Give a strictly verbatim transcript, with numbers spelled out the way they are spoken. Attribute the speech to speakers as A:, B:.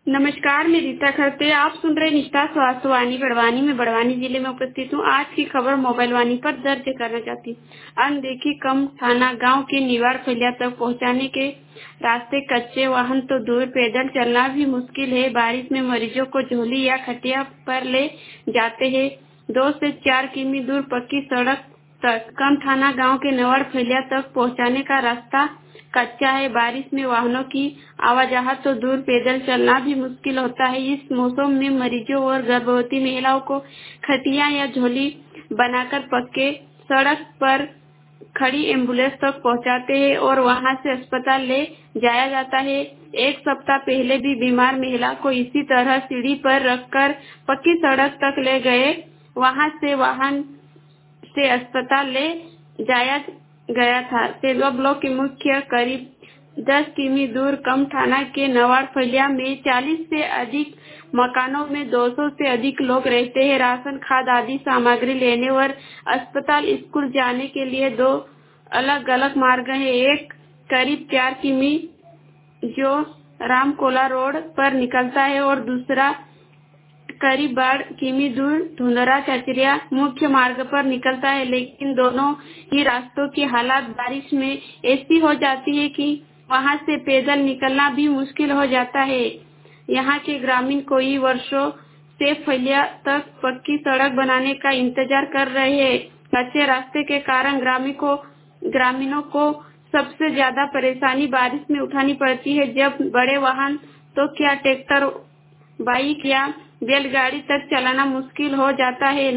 A: नमस्कार, मैं रीता खरते। आप सुन रहे निष्ठा स्वास्थ्य वाणी बड़वानी में बड़वानी जिले में उपस्थित हूँ। आज की खबर मोबाइल वाणी पर दर्ज करना चाहती हूँ। अनदेखी कम थाना गांव के निवाड़ फलिया तक पहुंचाने के रास्ते कच्चे, वाहन तो दूर, पैदल चलना भी मुश्किल है। बारिश में मरीजों को झोली या खटिया पर ले जाते हैं। दो से चार किमी दूर पक्की सड़क तक कम थाना गांव के निवाड़ फलिया तक पहुंचाने का रास्ता कच्चा है। बारिश में वाहनों की आवाजाही तो दूर, पैदल चलना भी मुश्किल होता है। इस मौसम में मरीजों और गर्भवती महिलाओं को खटिया या झोली बनाकर पक्के सड़क पर खड़ी एम्बुलेंस तक पहुंचाते हैं और वहां से अस्पताल ले जाया जाता है। एक सप्ताह पहले भी बीमार महिला को इसी तरह सीढ़ी पर रखकर पक्की सड़क तक ले गए। वहां से वाहन से अस्पताल ले जाया गया था। सेलवा ब्लॉक के मुख्य करीब दस किमी दूर कम थाना के नवाड़ फलिया में चालीस से अधिक मकानों में दो सौ से अधिक लोग रहते हैं। राशन, खाद आदि सामग्री लेने और अस्पताल, स्कूल जाने के लिए दो अलग अलग मार्ग हैं। एक करीब चार किमी जो रामकोला रोड पर निकलता है और दूसरा करीब बाढ़ किमी दूर धुंधरा चचरिया मुख्य मार्ग पर निकलता है। लेकिन दोनों ही रास्तों की हालत बारिश में ऐसी हो जाती है कि वहां से पैदल निकलना भी मुश्किल हो जाता है। यहाँ के ग्रामीण कई वर्षों से फलिया तक पक्की सड़क बनाने का इंतजार कर रहे हैं। कच्चे रास्ते के कारण ग्रामीण को ग्रामीणों को सबसे ज्यादा परेशानी बारिश में उठानी पड़ती है। जब बड़े वाहन तो क्या ट्रैक्टर, बाइक या बैलगाड़ी तक चलाना मुश्किल हो जाता है।